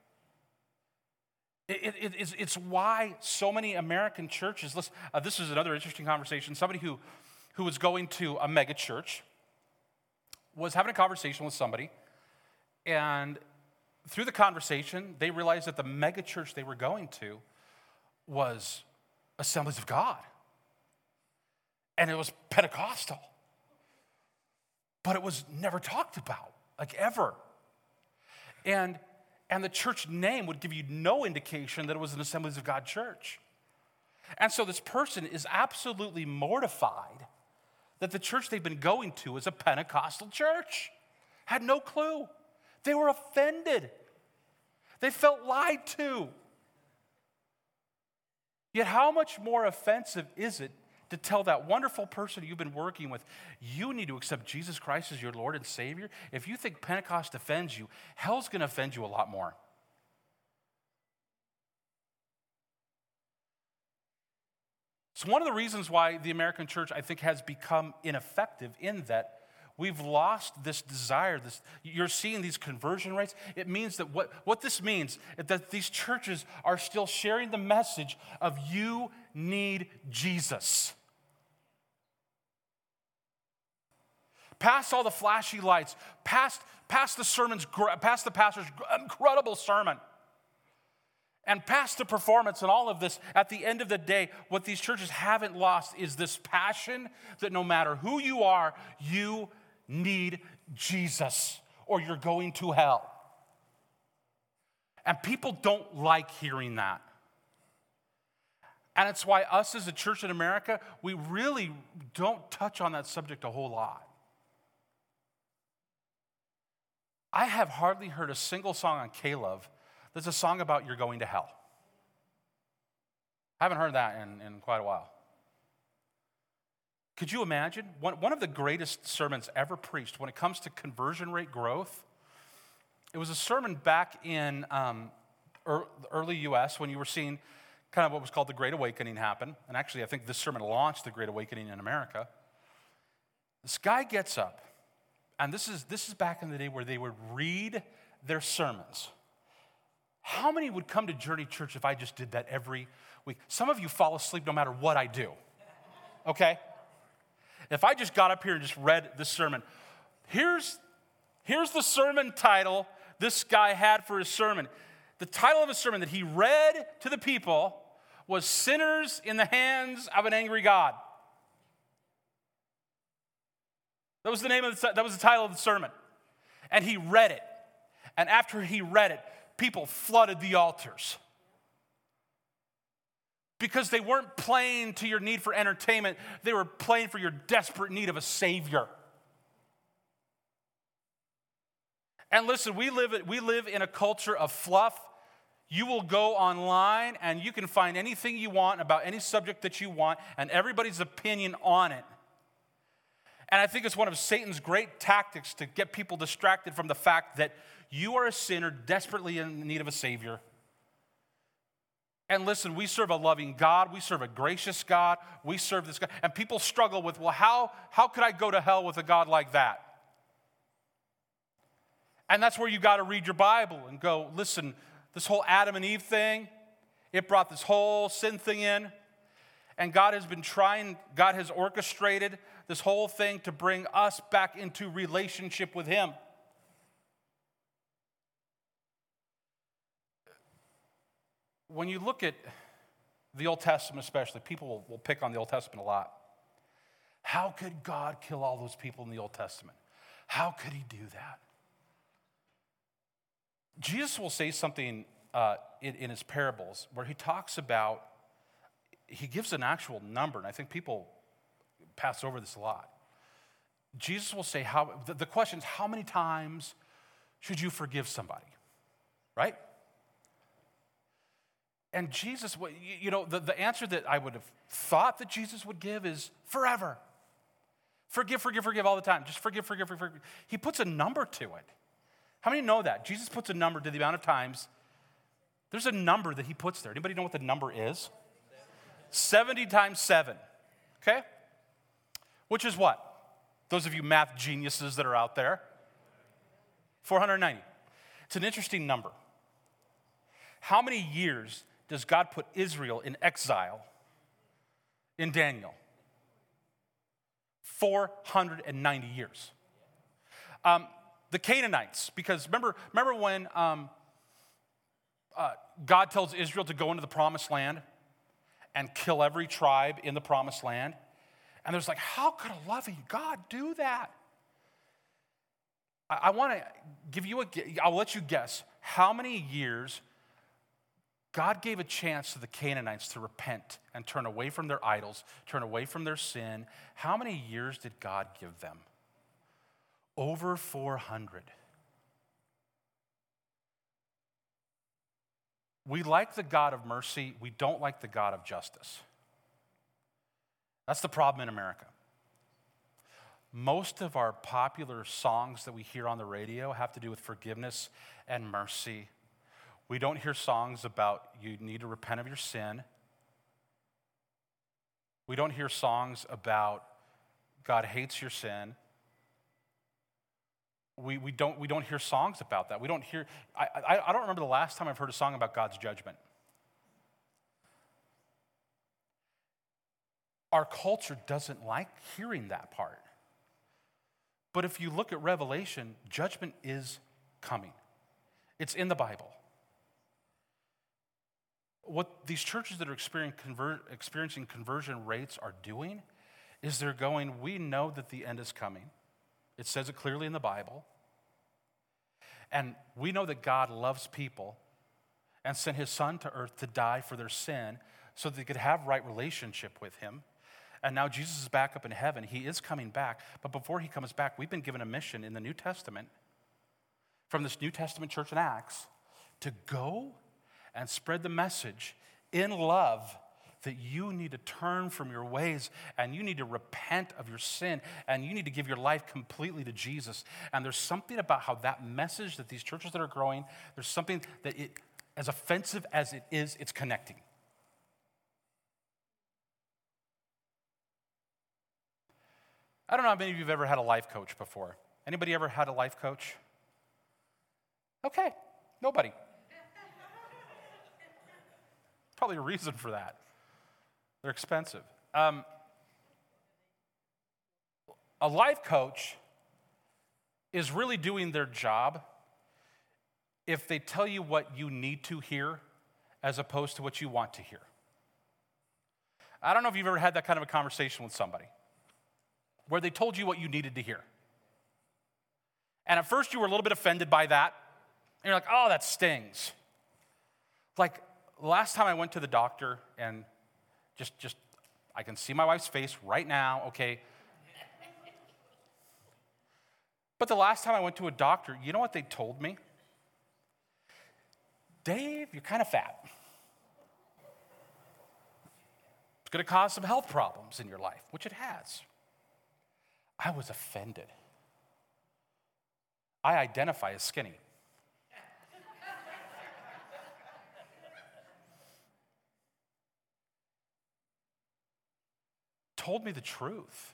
It's why so many American churches, listen, this is another interesting conversation. Somebody who was going to a mega church was having a conversation with somebody, and through the conversation, they realized that the mega church they were going to was Assemblies of God. And it was Pentecostal. But it was never talked about, like ever. And the church name would give you no indication that it was an Assemblies of God church. And so this person is absolutely mortified that the church they've been going to is a Pentecostal church. Had no clue. They were offended. They felt lied to. Yet how much more offensive is it to tell that wonderful person you've been working with, you need to accept Jesus Christ as your Lord and Savior? If you think Pentecost offends you, hell's going to offend you a lot more. It's one of the reasons why the American church, I think, has become ineffective in that we've lost this desire. You're seeing these conversion rates. It means that what this means is that these churches are still sharing the message of you need Jesus. Past all the flashy lights, past the sermons, past the pastor's incredible sermon, and past the performance and all of this, at the end of the day, what these churches haven't lost is this passion that no matter who you are, you need Jesus or you're going to hell. And people don't like hearing that. And it's why us as a church in America, we really don't touch on that subject a whole lot. I have hardly heard a single song on K-Love that's a song about you're going to hell. I haven't heard that in quite a while. Could you imagine? One of the greatest sermons ever preached when it comes to conversion rate growth, it was a sermon back in the early U.S. when you were seeing kind of what was called the Great Awakening happen. And actually, I think this sermon launched the Great Awakening in America. This guy gets up, and this is back in the day where they would read their sermons. How many would come to Journey Church if I just did that every week? Some of you fall asleep no matter what I do, okay? If I just got up here and just read the sermon, here's the sermon title this guy had for his sermon. The title of his sermon that he read to the people was Sinners in the Hands of an Angry God. That was the title of the sermon. And he read it. And after he read it, people flooded the altars. Because they weren't playing to your need for entertainment, they were playing for your desperate need of a Savior. And listen, we live in a culture of fluff. You will go online and you can find anything you want about any subject that you want and everybody's opinion on it. And I think it's one of Satan's great tactics to get people distracted from the fact that you are a sinner desperately in need of a Savior. And listen, we serve a loving God. We serve a gracious God. We serve this God. And people struggle with, well, how could I go to hell with a God like that? And that's where you got to read your Bible and go, listen, this whole Adam and Eve thing, it brought this whole sin thing in. And God has orchestrated this whole thing to bring us back into relationship with Him. When you look at the Old Testament especially, people will pick on the Old Testament a lot. How could God kill all those people in the Old Testament? How could He do that? Jesus will say something in His parables where He talks about, He gives an actual number, and I think people pass over this a lot. Jesus will say, the question is, how many times should you forgive somebody? Right? And Jesus, the answer that I would have thought that Jesus would give is forever. Forgive all the time. Just forgive. He puts a number to it. How many know that? Jesus puts a number to the amount of times. There's a number that He puts there. Anybody know what the number is? 70 times 7. Okay? Which is what? Those of you math geniuses that are out there. 490. It's an interesting number. How many years does God put Israel in exile in Daniel? 490 years. The Canaanites, because remember when God tells Israel to go into the promised land and kill every tribe in the promised land? And there's like, how could a loving God do that? I want to give you I'll let you guess how many years God gave a chance to the Canaanites to repent and turn away from their idols, turn away from their sin. How many years did God give them? Over 400. We like the God of mercy. We don't like the God of justice. That's the problem in America. Most of our popular songs that we hear on the radio have to do with forgiveness and mercy. We don't hear songs about you need to repent of your sin. We don't hear songs about God hates your sin. We don't hear songs about that. We don't hear. I don't remember the last time I've heard a song about God's judgment. Our culture doesn't like hearing that part. But if you look at Revelation, judgment is coming. It's in the Bible. What these churches that are experiencing conversion rates are doing is they're going, we know that the end is coming. It says it clearly in the Bible. And we know that God loves people and sent his son to earth to die for their sin so that they could have right relationship with him. And now Jesus is back up in heaven. He is coming back. But before he comes back, we've been given a mission in the New Testament from this New Testament church in Acts to go and spread the message in love that you need to turn from your ways and you need to repent of your sin and you need to give your life completely to Jesus. And there's something about how that message that these churches that are growing, there's something that as offensive as it is, it's connecting. I don't know how many of you have ever had a life coach before. Anybody ever had a life coach? Okay, nobody. Probably a reason for that. They're expensive. A life coach is really doing their job if they tell you what you need to hear as opposed to what you want to hear. I don't know if you've ever had that kind of a conversation with somebody where they told you what you needed to hear. And at first you were a little bit offended by that. And you're like, oh, that stings. Like, last time I went to the doctor and just I can see my wife's face right now, okay. But the last time I went to a doctor, you know what they told me? Dave, you're kind of fat. It's going to cause some health problems in your life, which it has. I was offended. I identify as skinny. Told me the truth.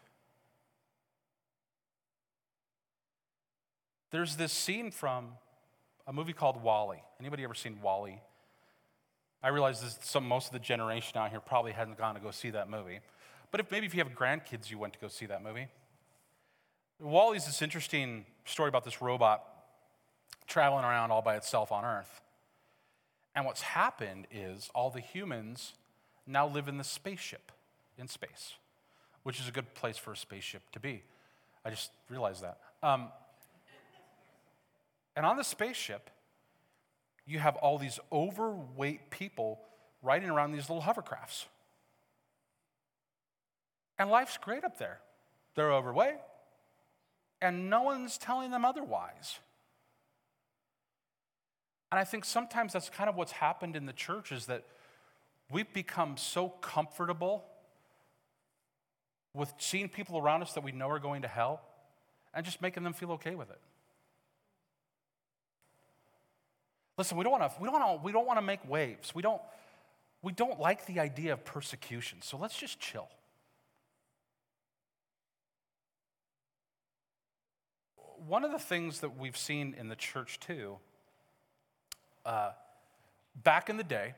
There's this scene from a movie called WALL-E. Anybody ever seen WALL-E? I realize most of the generation out here probably hasn't gone to go see that movie. But maybe if you have grandkids, you went to go see that movie. WALL-E is this interesting story about this robot traveling around all by itself on Earth. And what's happened is all the humans now live in the spaceship in space, which is a good place for a spaceship to be. I just realized that. And on the spaceship, you have all these overweight people riding around these little hovercrafts. And life's great up there. They're overweight, and no one's telling them otherwise. And I think sometimes that's kind of what's happened in the church is that we've become so comfortable with seeing people around us that we know are going to hell and just making them feel okay with it. Listen, we don't want to make waves. We don't like the idea of persecution, so let's just chill. One of the things that we've seen in the church too, back in the day,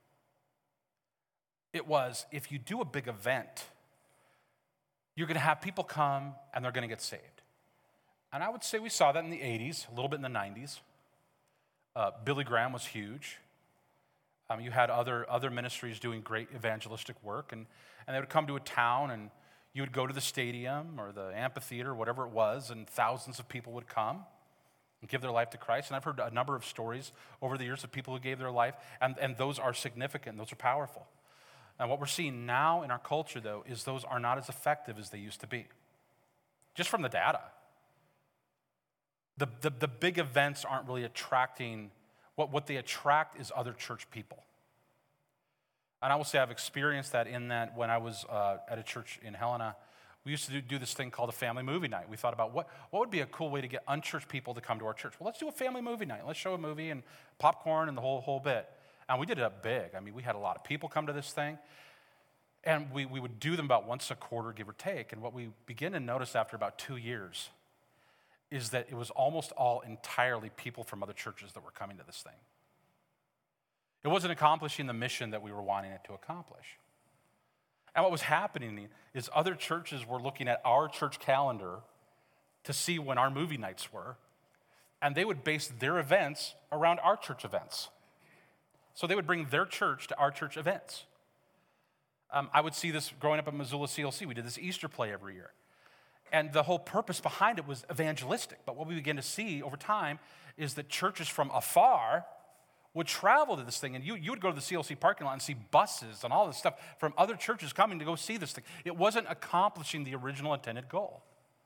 it was if you do a big event, you're going to have people come and they're going to get saved. And I would say we saw that in the 80s, a little bit in the 90s. Billy Graham was huge. You had other ministries doing great evangelistic work, and they would come to a town, and you would go to the stadium or the amphitheater, whatever it was, and thousands of people would come and give their life to Christ. And I've heard a number of stories over the years of people who gave their life, and those are significant, those are powerful. And what we're seeing now in our culture, though, is those are not as effective as they used to be. Just from the data. The big events aren't really attracting What they attract is other church people. And I will say I've experienced that in that when I was at a church in Helena, we used to do this thing called a family movie night. We thought about what would be a cool way to get unchurched people to come to our church. Well, let's do a family movie night. Let's show a movie and popcorn and the whole bit. And we did it up big. I mean, we had a lot of people come to this thing. And we would do them about once a quarter, give or take. And what we begin to notice after about 2 years is that it was almost all entirely people from other churches that were coming to this thing. It wasn't accomplishing the mission that we were wanting it to accomplish. And what was happening is other churches were looking at our church calendar to see when our movie nights were, and they would base their events around our church events. So they would bring their church to our church events. I would see this growing up at Missoula CLC. We did this Easter play every year. And the whole purpose behind it was evangelistic. But what we began to see over time is that churches from afar would travel to this thing. And you would go to the CLC parking lot and see buses and all this stuff from other churches coming to go see this thing. It wasn't accomplishing the original intended goal.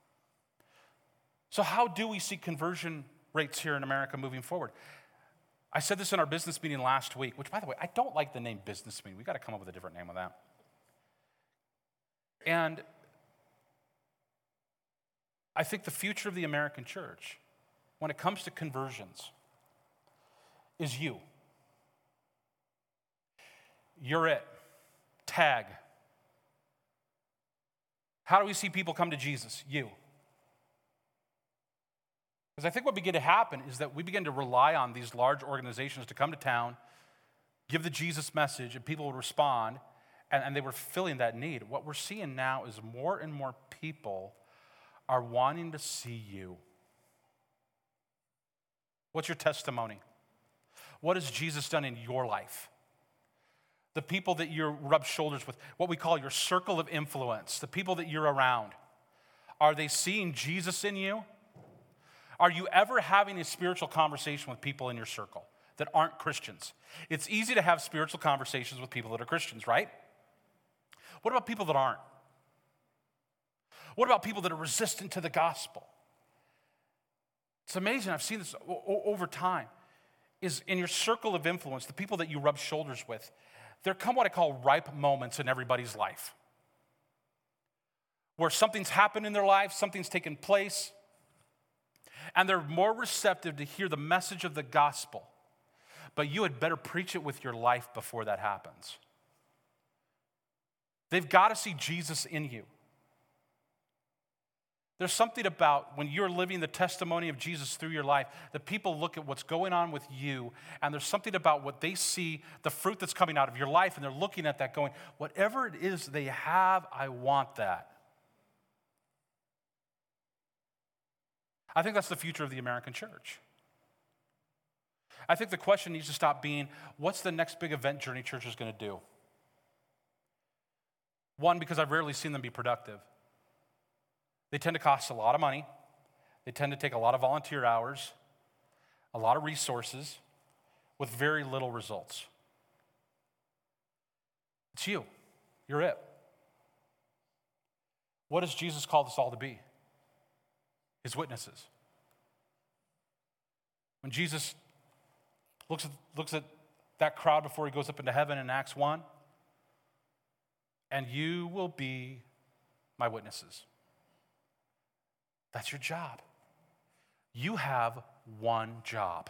So how do we see conversion rates here in America moving forward? I said this in our business meeting last week, which, by the way, I don't like the name business meeting. We've got to come up with a different name of that. And I think the future of the American church, when it comes to conversions, is you. You're it. Tag. How do we see people come to Jesus? You. Because I think what began to happen is that we begin to rely on these large organizations to come to town, give the Jesus message, and people would respond, and they were filling that need. What we're seeing now is more and more people are wanting to see you. What's your testimony? What has Jesus done in your life? The people that you rub shoulders with, what we call your circle of influence, the people that you're around, are they seeing Jesus in you? Are you ever having a spiritual conversation with people in your circle that aren't Christians? It's easy to have spiritual conversations with people that are Christians, right? What about people that aren't? What about people that are resistant to the gospel? It's amazing. I've seen this over time. Is in your circle of influence, the people that you rub shoulders with, there come what I call ripe moments in everybody's life, where something's happened in their life, something's taken place, and they're more receptive to hear the message of the gospel. But you had better preach it with your life before that happens. They've got to see Jesus in you. There's something about when you're living the testimony of Jesus through your life, that people look at what's going on with you, and there's something about what they see, the fruit that's coming out of your life, and they're looking at that going, whatever it is they have, I want that. I think that's the future of the American church. I think the question needs to stop being, what's the next big event Journey Church is going to do? One, because I've rarely seen them be productive. They tend to cost a lot of money. They tend to take a lot of volunteer hours, a lot of resources, with very little results. It's you. You're it. What does Jesus call us all to be? His witnesses. When Jesus looks at that crowd before he goes up into heaven in Acts 1, and you will be my witnesses. That's your job. You have one job.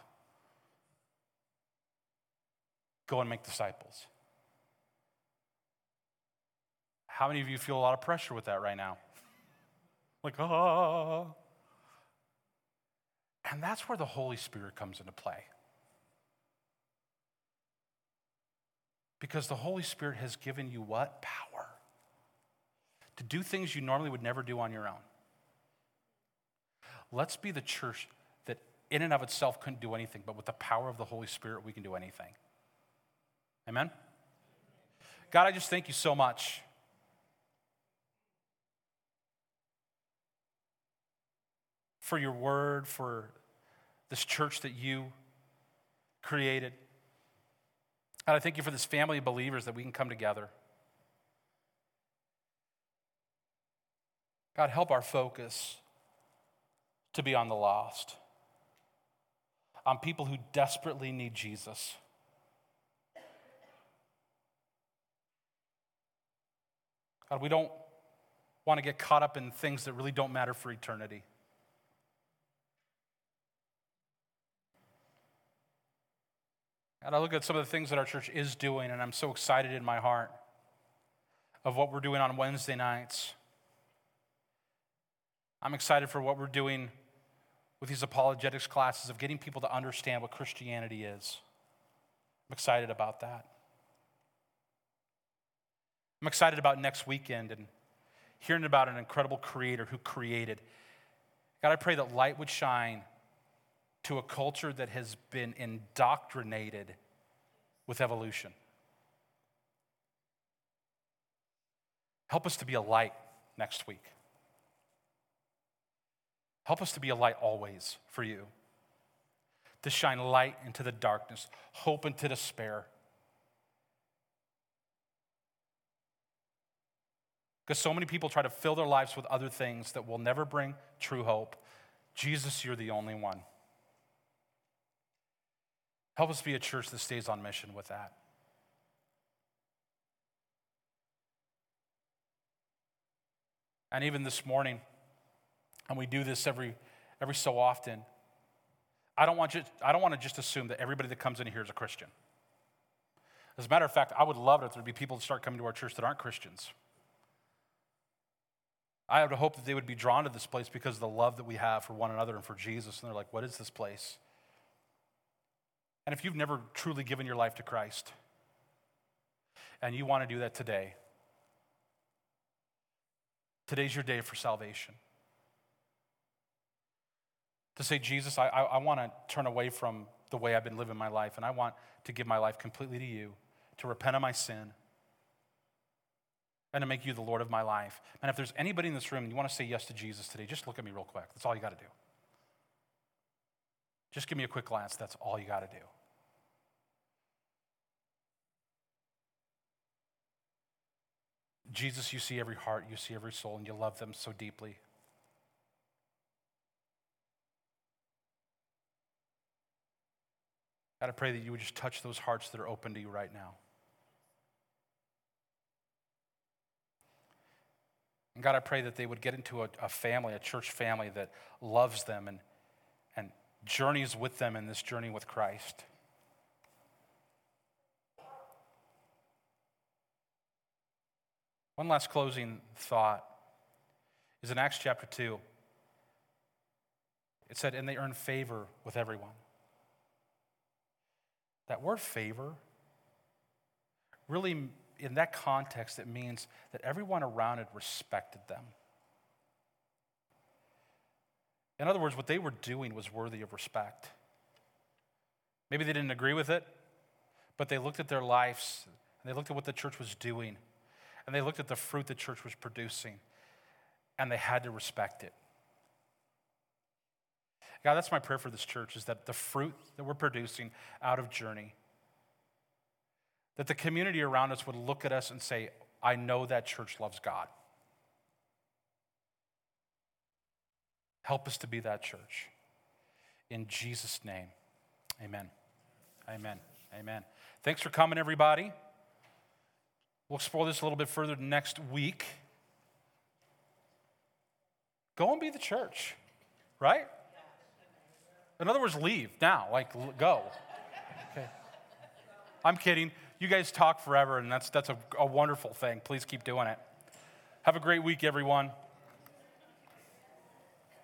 Go and make disciples. How many of you feel a lot of pressure with that right now? Like, ah. And that's where the Holy Spirit comes into play. Because the Holy Spirit has given you what? Power. To do things you normally would never do on your own. Let's be the church that in and of itself couldn't do anything, but with the power of the Holy Spirit, we can do anything. Amen? God, I just thank you so much. For your word, for this church that you created. God, I thank you for this family of believers that we can come together. God, help our focus to be on the lost. on people who desperately need Jesus. God, we don't want to get caught up in things that really don't matter for eternity. And I look at some of the things that our church is doing, and I'm so excited in my heart of what we're doing on Wednesday nights. I'm excited for what we're doing with these apologetics classes of getting people to understand what Christianity is. I'm excited about that. I'm excited about next weekend and hearing about an incredible creator who created. God, I pray that light would shine to a culture that has been indoctrinated with evolution. Help us to be a light next week. Help us to be a light always for you. To shine light into the darkness, hope into despair. Because so many people try to fill their lives with other things that will never bring true hope. Jesus, you're the only one. Help us be a church that stays on mission with that. And even this morning, and we do this every so often, I don't want to just assume that everybody that comes in here is a Christian. As a matter of fact, I would love it if there'd be people that start coming to our church that aren't Christians. I would hope that they would be drawn to this place because of the love that we have for one another and for Jesus. And they're like, what is this place? And if you've never truly given your life to Christ and you want to do that today, today's your day for salvation. To say, Jesus, I want to turn away from the way I've been living my life, and I want to give my life completely to you, to repent of my sin, and to make you the Lord of my life. And if there's anybody in this room and you want to say yes to Jesus today, just look at me real quick. That's all you got to do. Just give me a quick glance. That's all you got to do. Jesus, you see every heart, you see every soul, and you love them so deeply. God, I pray that you would just touch those hearts that are open to you right now. And God, I pray that they would get into a family, a church family that loves them and journeys with them in this journey with Christ. One last closing thought is in Acts chapter 2. It said, and they earned favor with everyone. That word favor, really in that context, it means that everyone around it respected them. In other words, what they were doing was worthy of respect. Maybe they didn't agree with it, but they looked at their lives, and they looked at what the church was doing, and they looked at the fruit the church was producing, and they had to respect it. God, that's my prayer for this church, is that the fruit that we're producing out of Journey, that the community around us would look at us and say, I know that church loves God. Help us to be that church. In Jesus' name, amen. Amen. Amen. Thanks for coming, everybody. We'll explore this a little bit further next week. Go and be the church, right? In other words, leave now, go. Okay. I'm kidding. You guys talk forever, and that's a wonderful thing. Please keep doing it. Have a great week, everyone.